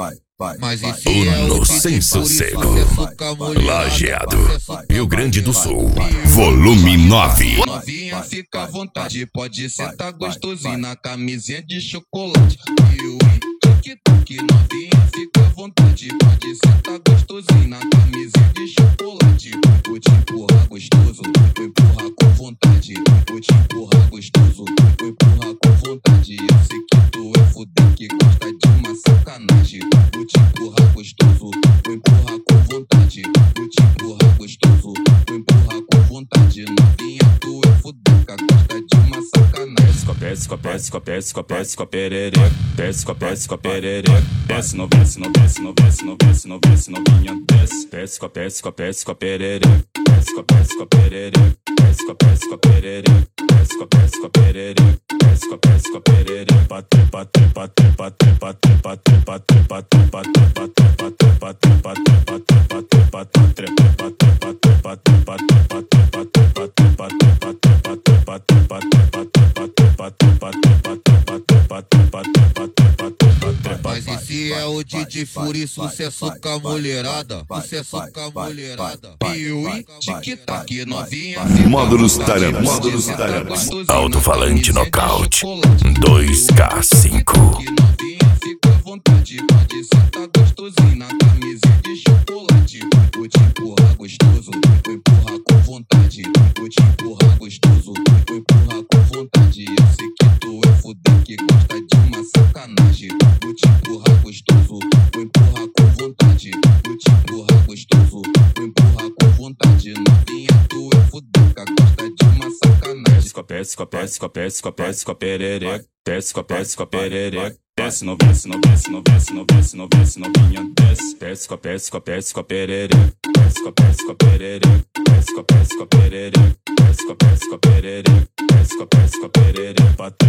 Mas esse é o Sem Sossego, Lajeado, Lajeado, Rio Grande do Sul, volume 9. Novinha, fica à vontade, pode sentar gostosinho na camisinha de chocolate. E o tic-tac, novinha, fica à vontade, pode sentar gostosinho na camisinha de chocolate. Vou te empurrar gostoso, vou empurrar com vontade. Vou te empurrar gostoso, vou empurrar com vontade. Eu sei que tu é fuder que gosta de uma sacanagem. Vou te empurrar gostoso, vou empurrar com vontade. Vou te empurrar gostoso, vou empurrar com vontade. Novinha, tu é fudeca, gosta de uma sacanagem. Desce com a perereca. Desce com a perereca. Desce no desce, novinha. Desce com a perereca. Desce com a perereca. Desce com a perereca. Desce com a perereca. Desce com a perereca. Bate. Mas esse é o Didi Furi, sucesso com a mulherada. Sucesso com a mulherada. Piuí, tic-tac, novinha. Módulos Taramas, alto-falante nocaute, 2K5. Novinha, fica à vontade, pode sentar gostosinho na camisinha de chocolate. Vou te empurrar gostoso, vou empurrar com vontade. Vou te empurrar gostoso, vou empurrar com vontade. Eu sei que tu é fuder que gosta de uma sacanagem. Vou te empurrar gostoso, vou empurrar com vontade. Vou te empurrar gostoso, vou empurrar com vontade. Novinha, tu é fudeca, gosta de uma sacanagem. Desce com a perereca. Desce com a perereca. Desce no desce, novinha. Desce com a perereca. Desce com a perereca. Desce com a perereca. Desce com a perereca. Desce com a perereca. Bate.